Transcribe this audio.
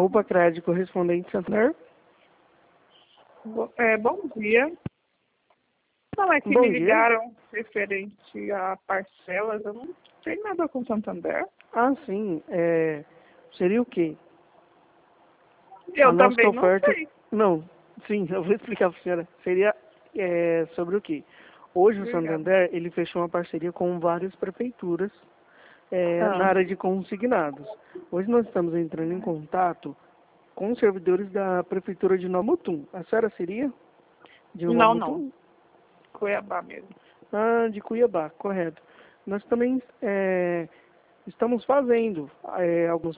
Opa, Crédito Correspondente Santander. Bom dia. Não, é que Bom me dia. ligaram referente a parcelas. Eu não tenho nada com Santander. Ah, sim. Seria o quê? Eu A nossa também não oferta... sei. Não, sim, eu vou explicar para a senhora. Seria sobre o quê? Hoje o Obrigada. Santander, ele fechou uma parceria com várias prefeituras na Ah, área de consignados. Hoje nós estamos entrando em contato com os servidores da prefeitura de Nova Mutum. A senhora seria de Nova não. Mutum? Cuiabá mesmo. Ah, de Cuiabá, correto. Nós também estamos fazendo alguns